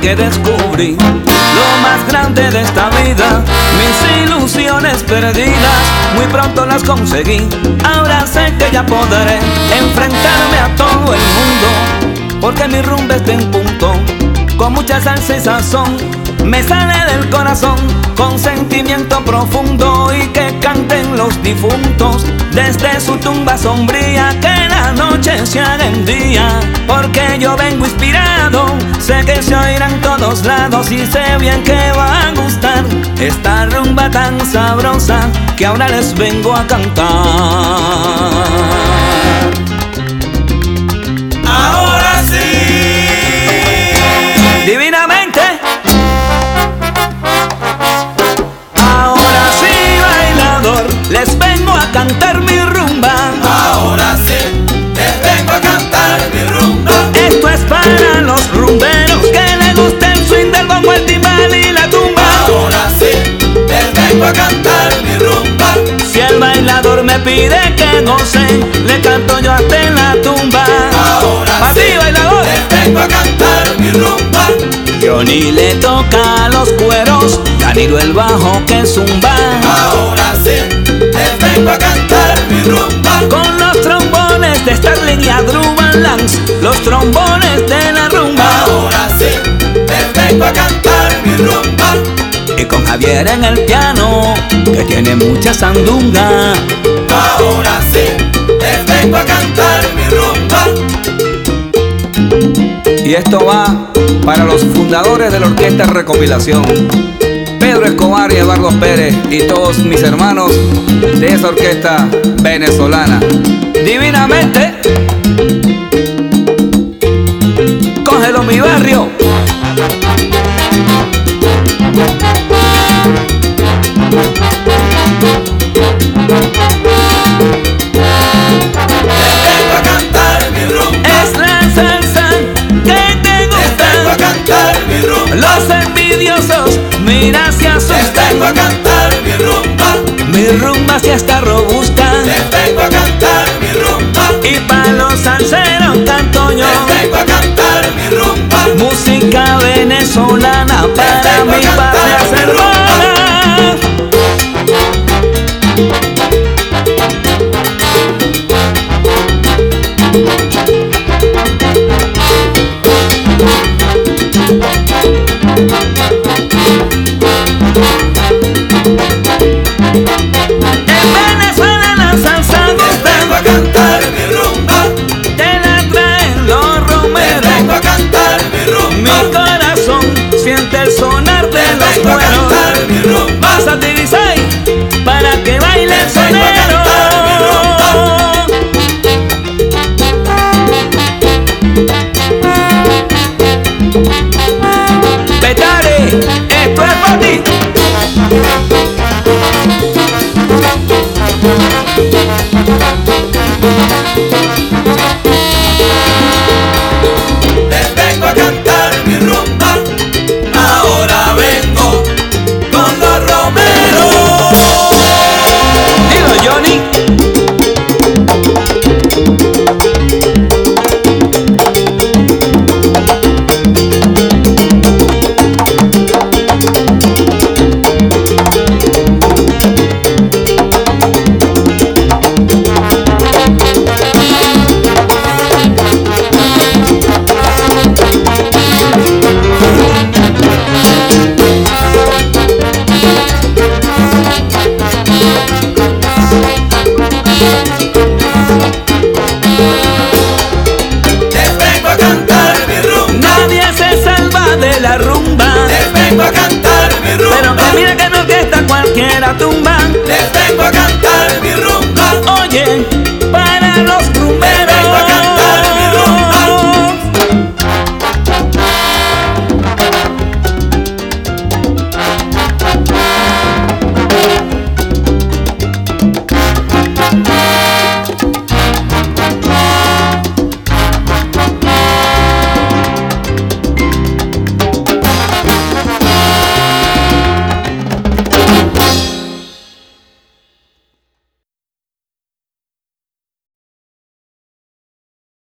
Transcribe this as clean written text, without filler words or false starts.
que descubrí lo más grande de esta vida. Mis ilusiones perdidas muy pronto las conseguí. Ahora sé que ya podré enfrentarme a todo el mundo, porque mi rumba está en punto, con mucha salsa y sazón. Me sale del corazón con sentimiento profundo, y que canten los difuntos desde su tumba sombría, que la noche se haga en día, porque yo vengo inspirado. Sé que se oirá en todos lados y sé bien que va a gustar esta rumba tan sabrosa que ahora les vengo a cantar. Ahora sí, divinamente. Ahora sí, bailador, les vengo a cantar mi rumba. ahora sí, les vengo a cantar mi rumba. Esto es para los rumberos que les gusta el swing del bombo, el timbal y la tumba. Ahora sí, les vengo a cantar mi rumba. Si el bailador me pide que goce, le canto yo hasta en la tumba. Ahora ¡Pa' ti, sí, bailador! les vengo a cantar mi rumba. Johnny le toca los cueros, Danilo el bajo que zumba. Ahora sí, les vengo a cantar mi rumba. Con los trombones de Starling y Adruban Lance, los trombones de la rumba. Ahora sí, les vengo a cantar mi rumba. Y con Javier en el piano, que tiene mucha sandunga. Ahora sí, les vengo a cantar mi rumba. Y esto va para los fundadores de la Orquesta Recopilación, Pedro Escobar y Eduardo Pérez, y todos mis hermanos de esa orquesta venezolana. Divinamente. Cógelo, mi barrio. Les vengo a cantar mi rumba. Es la salsa que te Les vengo a gusta. cantar mi rumba. Los envidiosos, mira, se Les asustan. vengo a cantar mi rumba. Mi rumba sí está robusta, Les vengo a cantar mi rumba. y pa' los salseros canto yo. Les vengo a cantar mi rumba. Música venezolana para mi patria hermana. En Venezuela la salsa Les vengo a gusta, cantar mi rumba. te la traen los Les romeros. vengo a cantar mi Mi rumba. corazón siente el sonar de Les los vengo a cantar cueros. mi rumba. Pásate, Disay, para que baile el Les vengo a sonero. cantar mi rumba. Petare, esto es para ti. Les vengo a cantar mi rumba. Ahora vengo con los romeros. Dilo, Johnny. Les vengo a cantar mi rumba. Nadie se salva de la rumba, Les vengo a cantar mi rumba. pero que mira que no, que está cualquiera tumba.